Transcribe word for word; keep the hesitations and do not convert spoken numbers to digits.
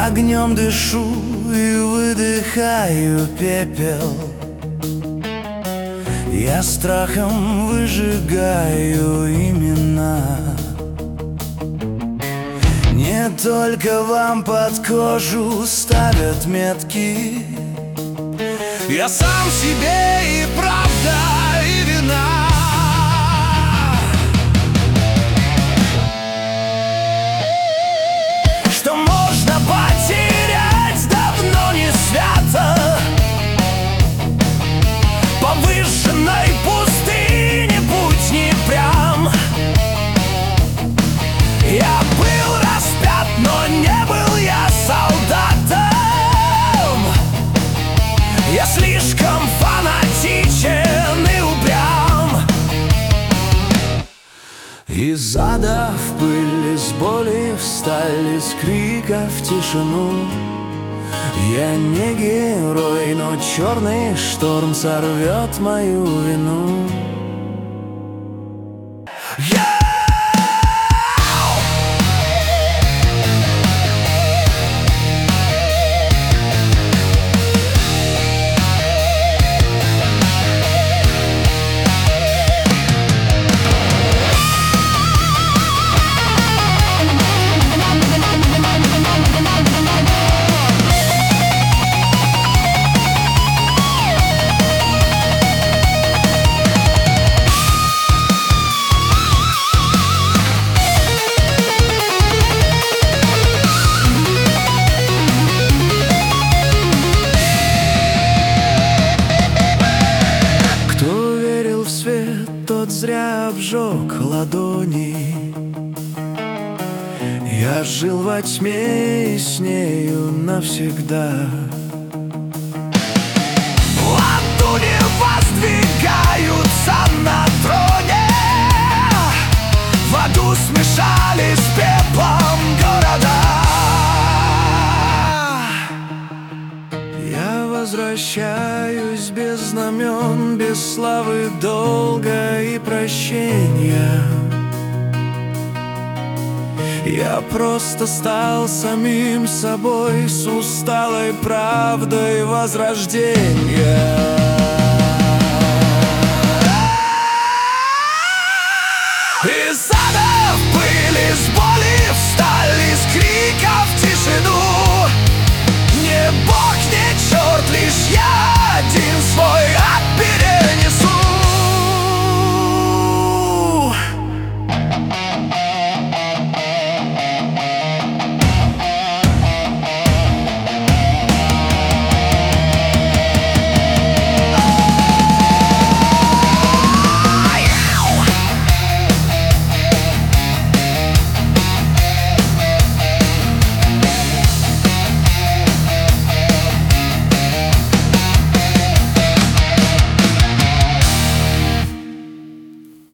огнем дышу и выдыхаю пепел. Я страхом выжигаю имена. Не только вам под кожу ставят метки. Я сам себе и правда, и вина. Что можно потерять, давно не свято. По выжженной пустыне путь не прям. Я был распят, но не был я солдатом. Я слишком фанатичен и упрям. Из ада в пыль, из боли в сталь, из крика в тишину. Я не герой, но черный шторм сорвет мою вину. Я тот зря обжег ладони. Я жил во тьме и с нею навсегда. Ладони воздвигаются на троне. В аду смешались с пеплом города. Я возвращаюсь без знамен, без славы, долга и прощения. Я просто стал самим собой, с усталой правдой возрождения. Из ада в пыль, из